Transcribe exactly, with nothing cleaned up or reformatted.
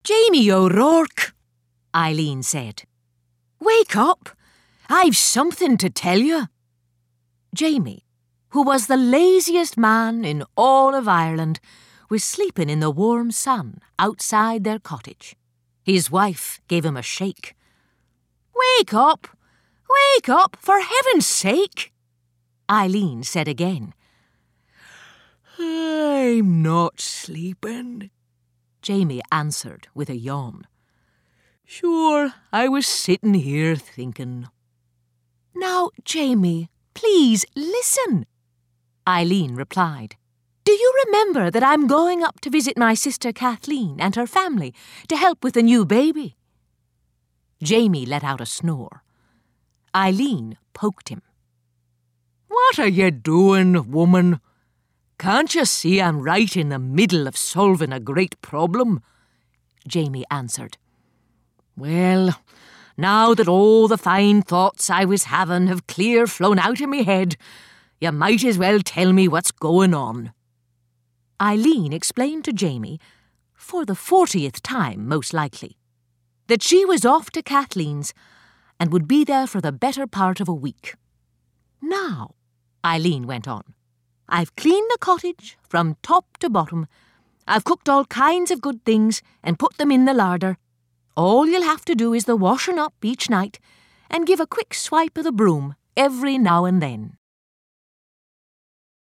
Jamie O'Rourke, Eileen said. Wake up! I've something to tell you. Jamie, who was the laziest man in all of Ireland, was sleeping in the warm sun outside their cottage. His wife gave him a shake. Wake up! Wake up, for heaven's sake! Eileen said again. I'm not sleeping, Jamie answered with a yawn. Sure, I was sitting here thinking. Now, Jamie, please listen, Eileen replied. Do you remember that I'm going up to visit my sister Kathleen and her family to help with the new baby? Jamie let out a snore. Eileen poked him. What are you doing, woman? Can't you see I'm right in the middle of solving a great problem? Jamie answered. Well, now that all the fine thoughts I was having have clear flown out of me head, you might as well tell me what's going on. Eileen explained to Jamie, for the fortieth time most likely, that she was off to Kathleen's and would be there for the better part of a week. Now, Eileen went on, I've cleaned the cottage from top to bottom. I've cooked all kinds of good things and put them in the larder. All you'll have to do is the washing up each night and give a quick swipe of the broom every now and then.